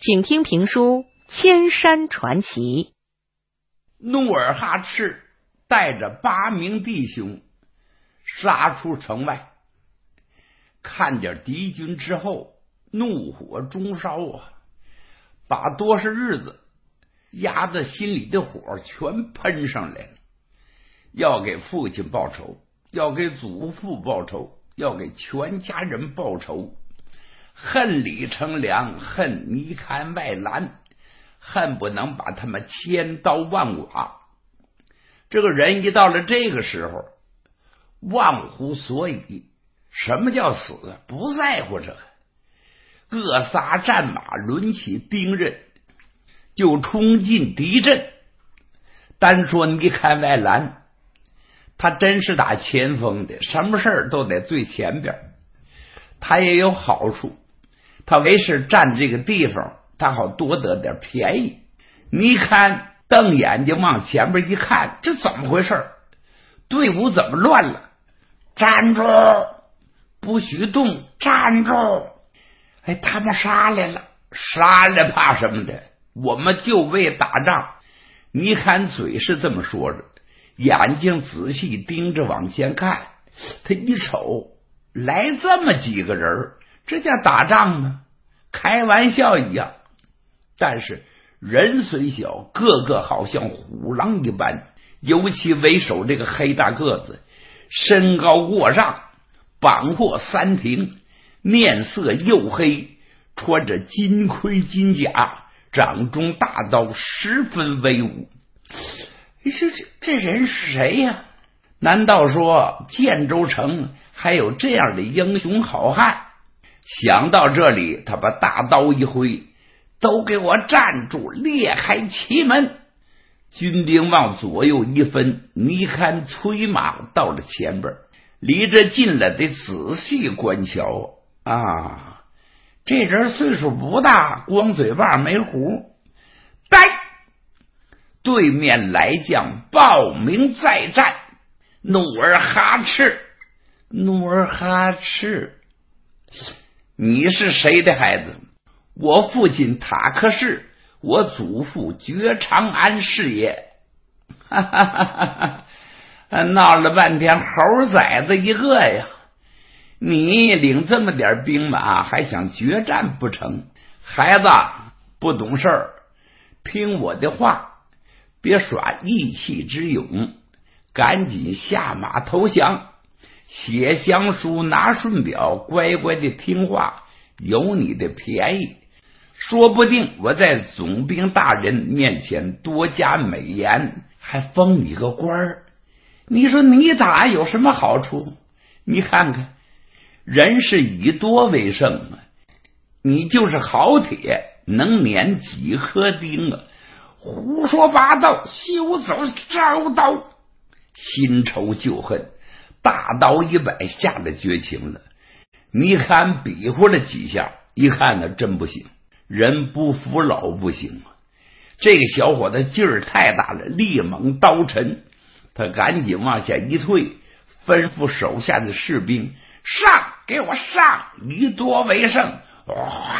请听评书《千山传奇》。 努尔哈赤带着8名弟兄杀出城外，看见敌军之后，怒火中烧啊，把多少日子压在心里的火全喷上来了。要给父亲报仇，要给祖父报仇，要给全家人报仇，恨李成梁，恨尼堪外兰，恨不能把他们千刀万剐。这个人一到了这个时候，忘乎所以。什么叫死？不在乎这个。各撒战马，抡起兵刃，就冲进敌阵。单说尼堪外兰，他真是打前锋的，什么事都在最前边。他也有好处，他没事占这个地方，他好多得点便宜。尼堪瞪眼睛往前边一看，这怎么回事？队伍怎么乱了？站住！不许动！站住！哎，他们杀来了，杀来怕什么的？我们就为打仗。尼堪嘴是这么说着，眼睛仔细盯着往前看。他一瞅，来这么几个人，这叫打仗吗？开玩笑一样。但是人虽小，个个好像虎狼一般，尤其为首这个黑大个子，身高过上，膀阔三庭，面色黝黑，穿着金盔金甲，掌中大刀，十分威武。这人是谁呀？难道说建州城还有这样的英雄好汉？想到这里，他把大刀一挥，都给我站住，裂开旗门。军兵往左右一分，尼堪催马到了前边，离着近了得仔细观瞧啊！这人岁数不大，光嘴巴没胡。呆！对面来将报名再战，努尔哈赤。努尔哈赤，你是谁的孩子？我父亲塔克氏，我祖父觉长安是也。哈哈哈哈哈！闹了半天猴崽子一个呀！你领这么点兵马，还想决战不成？孩子不懂事儿，听我的话，别耍义气之勇，赶紧下马投降，写降书，拿顺表，乖乖的听话，有你的便宜。说不定我在总兵大人面前多加美言，还封你个官儿。你说你打有什么好处？你看看，人是以多为胜啊，你就是好铁，能碾几颗钉啊！胡说八道，休走招刀！新仇旧恨，大刀一摆，下了绝情了。尼堪比划了几下，一看呢，真不行，人不服老不行啊！这个小伙子劲儿太大了，力猛刀沉。他赶紧往下一退，吩咐手下的士兵上，给我上，以多为胜。哇！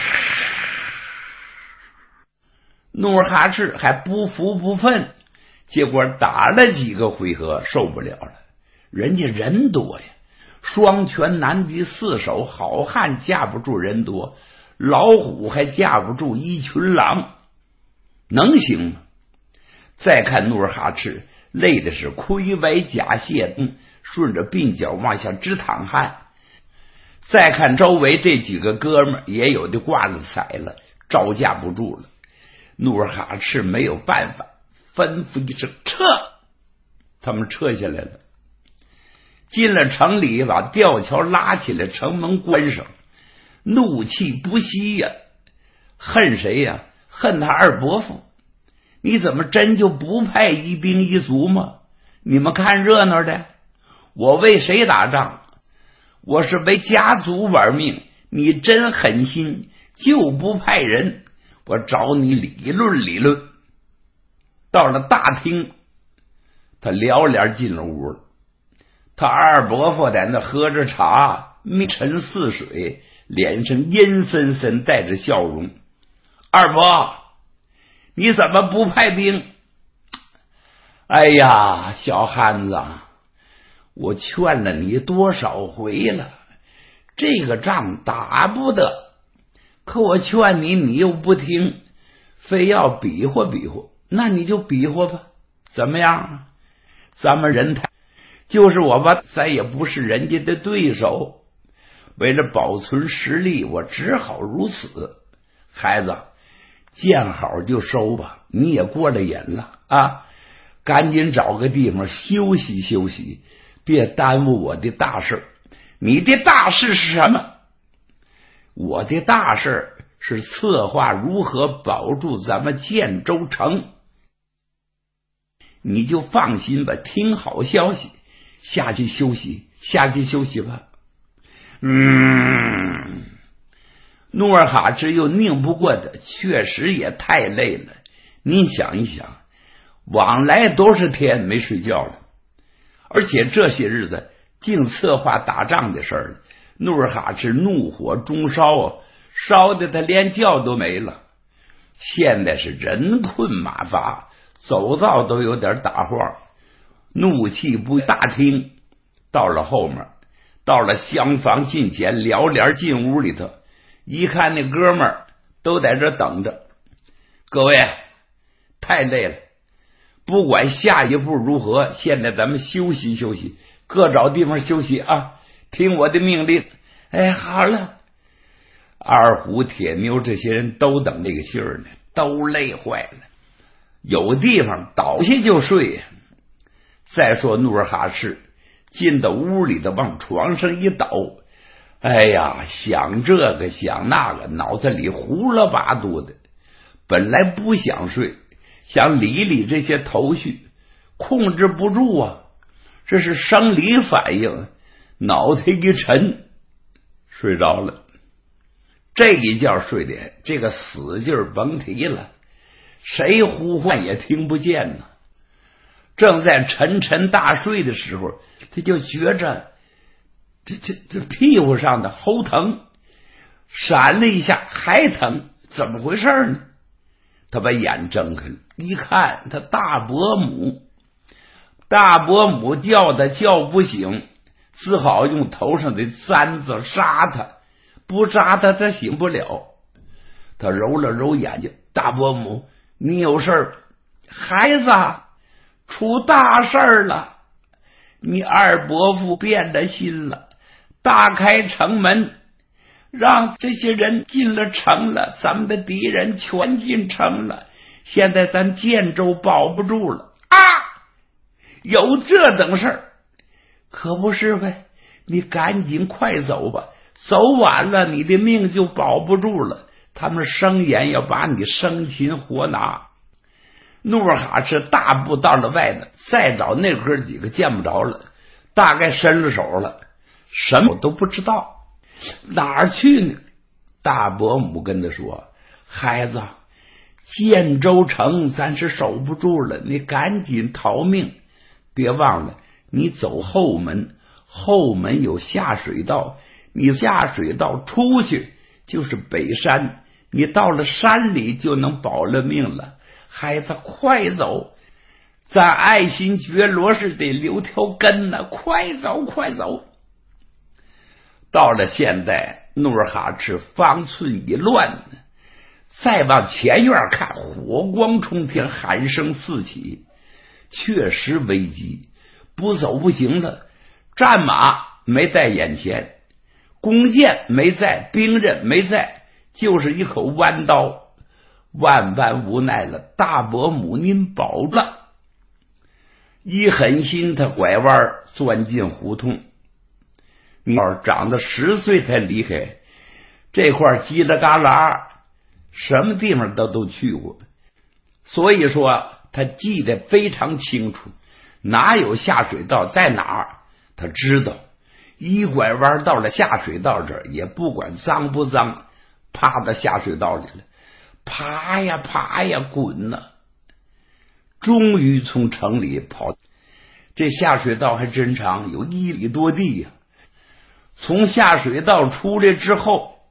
努尔哈赤还不服不忿，结果打了几个回合受不了了，人家人多呀，双拳难敌四手，好汉架不住人多，老虎还架不住一群狼，能行吗？再看努尔哈赤累的是盔帼甲卸，顺着鬓角往下直淌汗。再看周围这几个哥们也有的挂了彩了，招架不住了。努尔哈赤没有办法，吩咐一声撤，他们撤下来了。进了城里，把吊桥拉起来，城门关上，怒气不息呀！恨谁呀？恨他二伯父。你怎么真就不派一兵一卒吗？你们看热闹的，我为谁打仗？我是为家族玩命，你真狠心，就不派人，我找你理论理论。到了大厅，他撩帘进了屋了。他二伯父在那喝着茶，面沉似水，脸上阴森森带着笑容。 二伯，你怎么不派兵？哎呀，小汉子，我劝了你多少回了，这个仗打不得，可我劝你，你又不听，非要比划比划，那你就比划吧，怎么样？咱们人太，就是我吧，咱也不是人家的对手，为了保存实力，我只好如此。孩子，见好就收吧，你也过了瘾了啊，赶紧找个地方休息休息，别耽误我的大事。你的大事是什么？我的大事是策划如何保住咱们建州城。你就放心吧，听好消息，下去休息，下去休息吧。努尔哈赤又拧不过的，确实也太累了。您想一想，往来多少天没睡觉了，而且这些日子净策划打仗的事儿了。努尔哈赤怒火中烧啊，烧的他连觉都没了。现在是人困马乏，走道都有点打晃，怒气不大听。到了后面，到了厢房近前，撩帘进屋里头，一看那哥们儿都在这等着。各位，太累了，不管下一步如何，现在咱们休息休息，各找地方休息啊，听我的命令。哎，好了。二虎、铁牛这些人都等这个信儿呢，都累坏了，有地方倒下就睡。再说努尔哈赤进到屋里头，往床上一倒，哎呀，想这个想那个，脑子里胡了八嘟的。本来不想睡，想理理这些头绪，控制不住啊，这是生理反应，脑袋一沉，睡着了。这一觉睡的这个死劲儿甭提了，谁呼唤也听不见呢。正在沉沉大睡的时候，他就觉着这屁股上的齁疼，闪了一下还疼，怎么回事呢？他把眼睁开了，一看他大伯母叫他叫不醒，只好用头上的簪子扎他，不扎他醒不了。他揉了揉眼睛，大伯母，你有事儿？孩子，出大事儿了，你二伯父变了心了，大开城门，让这些人进了城了，咱们的敌人全进城了，现在咱建州保不住了啊！有这等事儿？可不是呗，你赶紧快走吧，走晚了你的命就保不住了，他们生眼要把你生擒活拿。努尔哈赤大步到了外头，再找那哥几个见不着了，大概伸了手了，什么都不知道，哪儿去呢？大伯母跟他说，孩子，建州城咱是守不住了，你赶紧逃命，别忘了你走后门，后门有下水道，你下水道出去就是北山，你到了山里就能保了命了。孩子，快走，咱爱新觉罗是得留条根呢，快走快走。到了现在，努尔哈赤方寸一乱，再往前院看，火光冲天，喊声四起，确实危机，不走不行了。战马没在眼前，弓箭没在，兵刃没在，就是一口弯刀，万般无奈了。大伯母您保了。一狠心，他拐弯钻进胡同。你要是长到10岁才离开这块叽里嘎啦，什么地方都去过，所以说他记得非常清楚，哪有下水道在哪儿他知道。一拐弯到了下水道这儿，也不管脏不脏，趴到下水道里了，爬呀爬呀滚呢，终于从城里跑。这下水道还真长，有1里多地呀。从下水道出来之后，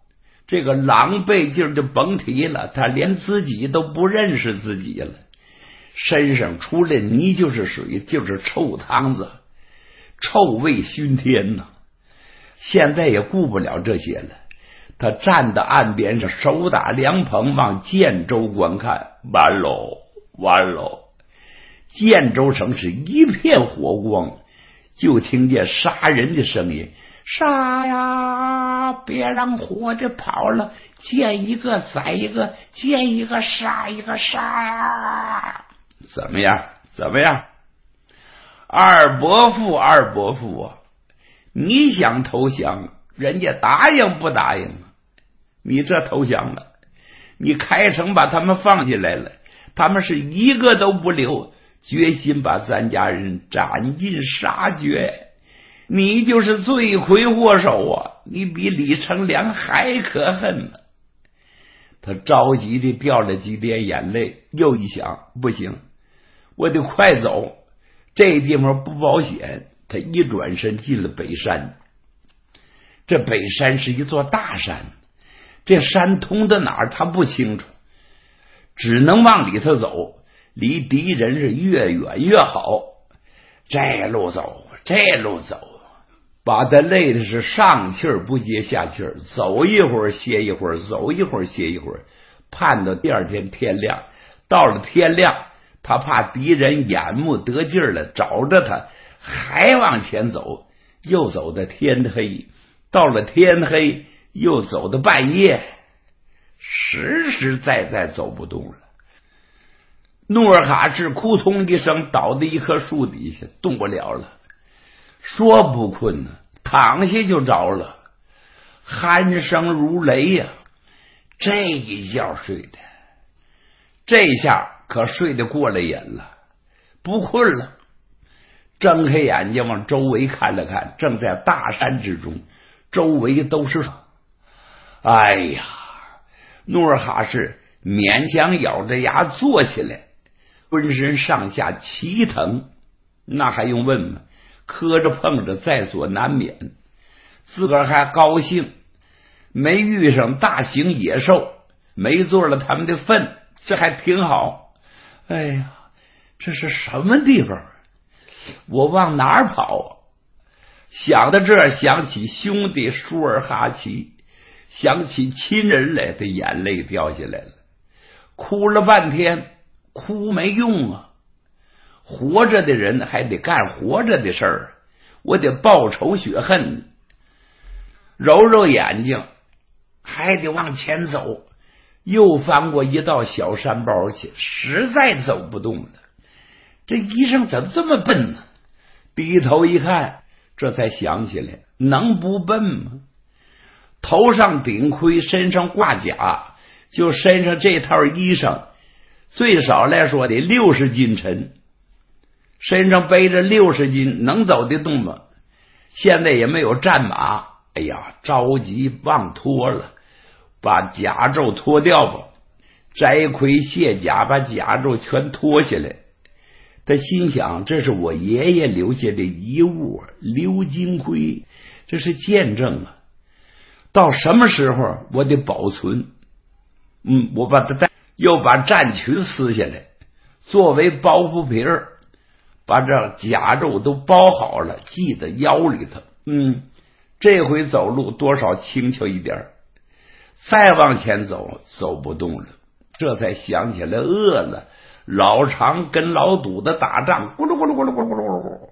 这个狼狈劲儿就甭提了，他连自己都不认识自己了，身上除了泥就是水，就是臭汤子，臭味熏天呐。现在也顾不了这些了，他站到岸边上，手打凉棚往建州观看。完喽完喽，建州城是一片火光，就听见杀人的声音，杀呀，别让火的跑了，见一个宰一个，见一个杀一个，杀呀！怎么样怎么样？二伯父二伯父啊，你想投降，人家答应不答应啊？你这投降了，你开城把他们放进来了，他们是一个都不留，决心把咱家人斩尽杀绝，你就是罪魁祸首啊！你比李成梁还可恨呢。他着急的掉了几滴眼泪，又一想，不行，我得快走，这地方不保险。他一转身进了北山。这北山是一座大山，这山通到哪儿他不清楚，只能往里头走，离敌人是越远越好。这路走这路走，把他累的是上气儿不接下气儿，走一会儿歇一会儿，走一会儿歇一会儿，盼到第二天天亮。到了天亮，他怕敌人眼目得劲儿了找着他，还往前走，又走到天黑，到了天黑又走到半夜，实实在在走不动了。努尔哈赤扑通一声倒在一棵树底下，动不了了。说不困呢，躺下就着了，鼾声如雷呀。这一觉睡的，这下可睡得过了瘾了，不困了。睁开眼睛往周围看了看，正在大山之中，周围都是。哎呀，努尔哈赤勉强咬着牙坐起来，浑身上下齐疼，那还用问吗？磕着碰着在所难免。自个儿还高兴，没遇上大型野兽，没做了他们的份，这还挺好。哎呀，这是什么地方？我往哪儿跑啊？想到这儿，想起兄弟舒尔哈齐，想起亲人来，的眼泪掉下来了。哭了半天，哭没用啊！活着的人还得干活着的事儿，我得报仇雪恨。揉揉眼睛，还得往前走，又翻过一道小山包去，实在走不动了。这医生怎么这么笨呢？低头一看，这才想起来，能不笨吗？头上顶盔，身上挂甲，就身上这套衣裳，最少来说得60斤沉，身上背着60斤，能走得动吗？现在也没有战马，哎呀，着急忘脱了，把甲胄脱掉吧，摘盔卸甲，把甲胄全脱下来。他心想，这是我爷爷留下的遗物，鎏金盔，这是见证啊！到什么时候我得保存？我把它带，又把战裙撕下来，作为包袱皮儿，把这甲胄都包好了，系在腰里头。这回走路多少轻巧一点。再往前走，走不动了，这才想起来饿了。老常跟老堵的打仗，咕噜咕噜咕噜咕噜咕噜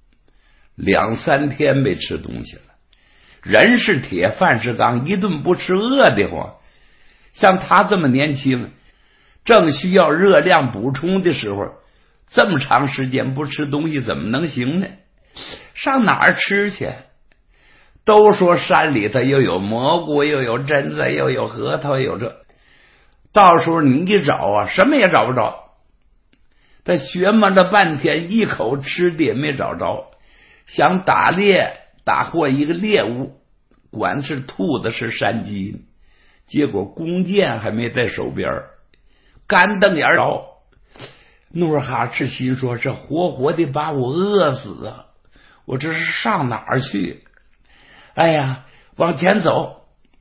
，2、3天没吃东西了。人是铁，饭是钢，一顿不吃饿得慌。像他这么年轻，正需要热量补充的时候，这么长时间不吃东西怎么能行呢？上哪儿吃去？都说山里头又有蘑菇，又有榛子，又有核桃，有这，到时候你一找啊，什么也找不着。他学摸了半天，一口吃的也没找着，想打猎打获一个猎物，管是兔子是山鸡，结果弓箭还没在手边，干瞪眼着。努尔哈赤心说，这活活的把我饿死啊！我这是上哪儿去？哎呀，往前走，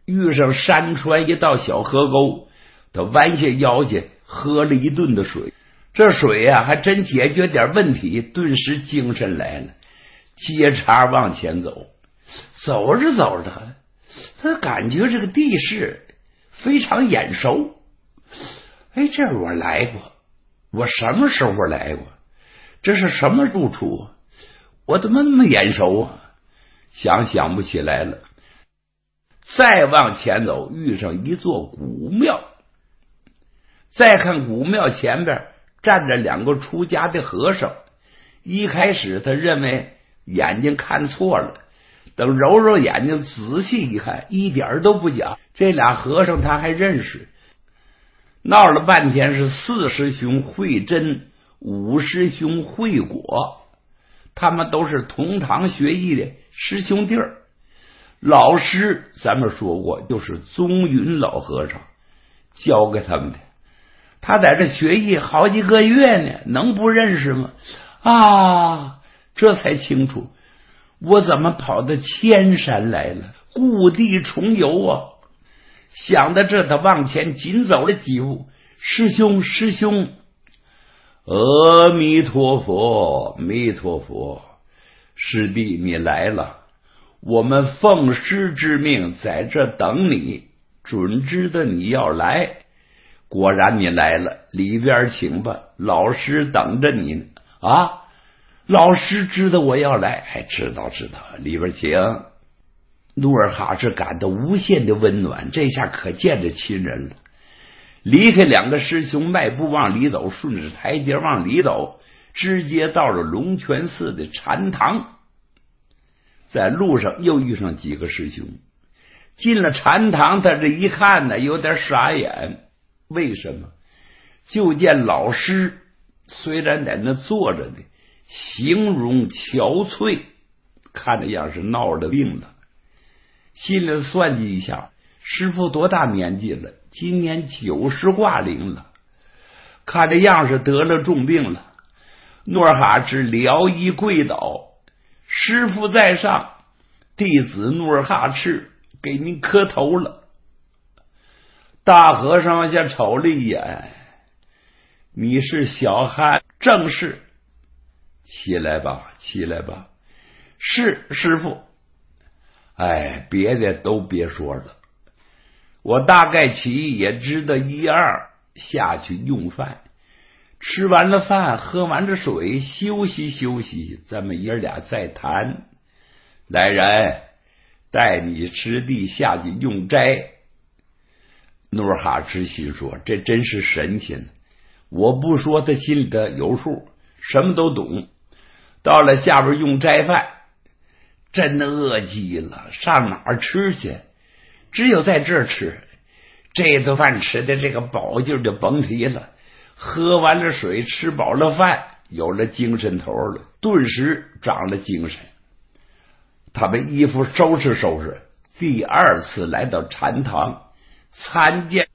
遇上山川一道小河沟，他弯下腰去喝了一顿的水，这水啊还真解决点问题，顿时精神来了，接茬往前走。走着走着，他感觉这个地势非常眼熟。哎，这我来过，我什么时候来过？这是什么住处？我怎么那么眼熟啊？想不起来了。再往前走，遇上一座古庙，再看古庙前边站着两个出家的和尚。一开始他认为眼睛看错了，等揉揉眼睛仔细一看，一点都不假，这俩和尚他还认识。闹了半天是四师兄慧真、五师兄慧果，他们都是同堂学艺的师兄弟儿。老师咱们说过，就是宗云老和尚教给他们的。他在这学艺好几个月呢，能不认识吗？啊，这才清楚，我怎么跑到千山来了，故地重游啊！想到这，他往前紧走了几步。师兄，师兄，阿弥陀佛，弥陀佛，师弟你来了，我们奉师之命在这等你，准知道你要来。果然你来了，里边请吧，老师等着你呢。啊，老师知道我要来，还知道，里边请。努尔哈赤感到无限的温暖，这下可见着亲人了。离开两个师兄，迈步往里走，顺着台阶往里走，直接到了龙泉寺的禅堂。在路上又遇上几个师兄，进了禅堂，他这一看呢，有点傻眼。为什么？就见老师虽然在那坐着呢，形容憔悴，看着样是闹了病了。心里算计一下，师父多大年纪了？今年90挂龄了，看着样是得了重病了。努尔哈赤撩衣跪倒，师父在上，弟子努尔哈赤给您磕头了。大和尚往下瞅了一眼，你是小汉，正是。起来吧，起来吧。是师父。哎，别的都别说了，我大概其也知道一二，下去用饭。吃完了饭，喝完了水，休息休息，咱们爷俩再谈。来人，带你师弟下去用斋。努尔哈赤心说，这真是神仙，我不说他心里的有数，什么都懂。到了下边用斋饭，真的饿极了，上哪儿吃去？只有在这儿吃。这顿饭吃的这个饱劲就甭提了，喝完了水，吃饱了饭，有了精神头了，顿时长了精神。他把衣服收拾收拾，第二次来到禅堂参见。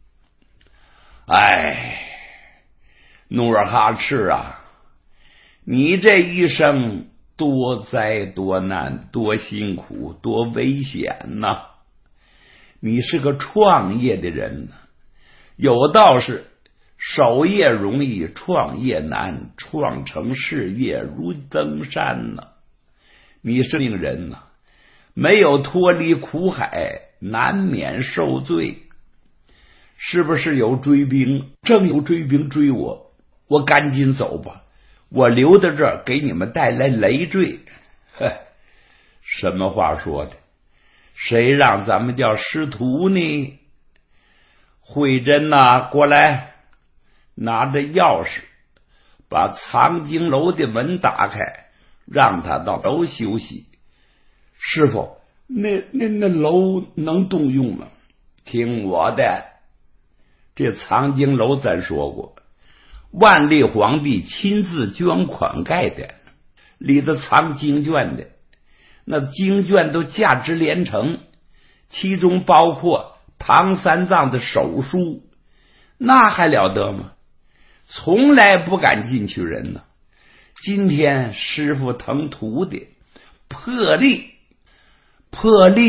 哎，努尔哈赤啊，你这一生多灾多难，多辛苦，多危险呐！你是个创业的人呢，有道是守业容易，创业难，创成事业如登山呐。你是命人呐，没有脱离苦海，难免受罪。是不是有追兵？正有追兵追我，我赶紧走吧，我留在这儿给你们带来累赘。什么话说的？谁让咱们叫师徒呢？慧真呐，过来，拿着钥匙把藏经楼的门打开，让他到楼休息。师傅，那楼能动用吗？听我的，这藏经楼咱说过，万历皇帝亲自捐款盖的，里头藏经卷的，那经卷都价值连城，其中包括唐三藏的手书，那还了得吗？从来不敢进去人呢。今天师傅疼徒弟，破例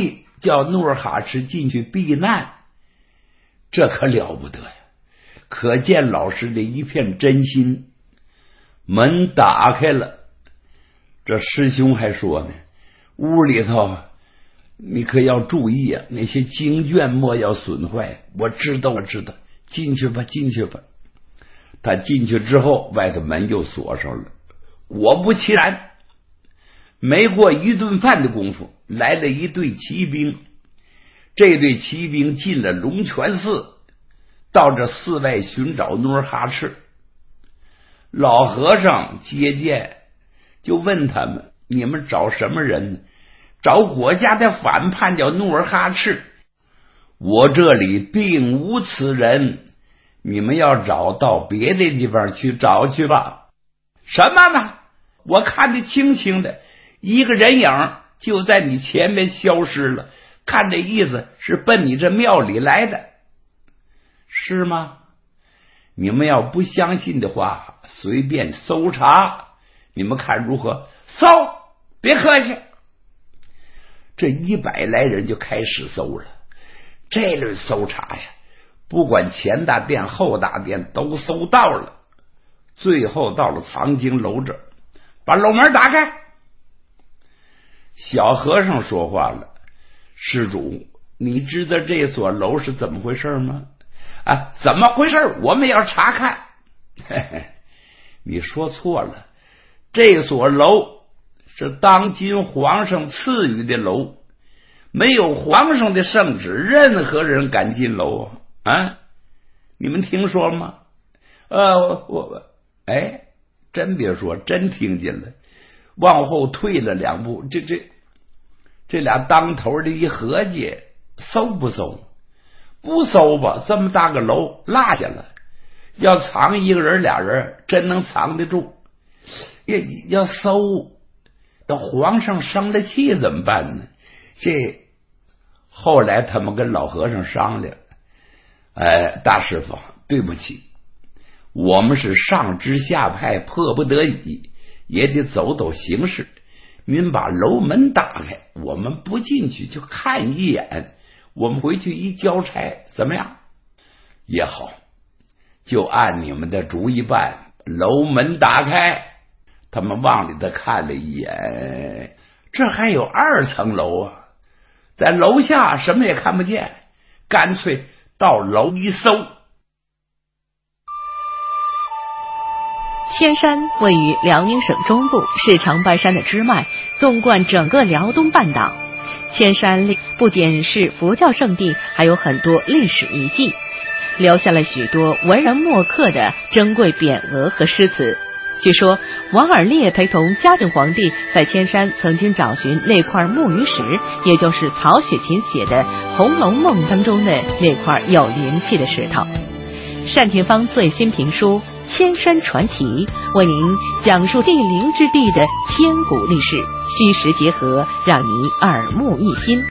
叫努尔哈赤进去避难，这可了不得呀！可见老师的一片真心。门打开了，这师兄还说呢，屋里头你可要注意啊，那些经卷莫要损坏。我知道，进去吧。他进去之后，外头门又锁上了。果不其然，没过一顿饭的功夫，来了一队骑兵。这队骑兵进了龙泉寺，到这寺外寻找努尔哈赤。老和尚接见，就问他们：你们找什么人呢？找国家的反叛叫努尔哈赤。我这里并无此人，你们要找到别的地方去找去吧。什么呢？我看得清清的，一个人影就在你前面消失了，看这意思是奔你这庙里来的，是吗？你们要不相信的话，随便搜查，你们看如何？搜，别客气。这100来人就开始搜了。这轮搜查呀，不管前大殿后大殿都搜到了，最后到了藏经楼这儿，把楼门打开。小和尚说话了：施主，你知道这所楼是怎么回事吗？怎么回事？我们要查看。嘿嘿，你说错了，这所楼是当今皇上赐予的楼，没有皇上的圣旨，任何人敢进楼啊？你们听说吗？真别说，真听见了。往后退了2步，这俩当头的一合计，搜不搜？不搜吧，这么大个楼落下了，要藏一个人俩人真能藏得住。要搜，到皇上生了气怎么办呢？后来他们跟老和尚商量，大师傅，对不起，我们是上知下派，迫不得已也得走形式。您把楼门打开，我们不进去就看一眼，我们回去一交差，怎么样？也好，就按你们的主意办。楼门打开，他们往里头看了一眼，这还有2层楼啊，在楼下什么也看不见，干脆到楼一搜。 千山位于辽宁省中部，是长白山的支脉，纵贯整个辽东半岛。千山不仅是佛教圣地，还有很多历史遗迹，留下了许多文人墨客的珍贵匾额和诗词。据说王尔烈陪同嘉靖皇帝在千山曾经找寻那块木鱼石，也就是曹雪芹写的《红楼梦》当中的那块有灵气的石头。单田芳最新评书《千山传奇》为您讲述地灵之地的千古历史，虚实结合，让您耳目一新。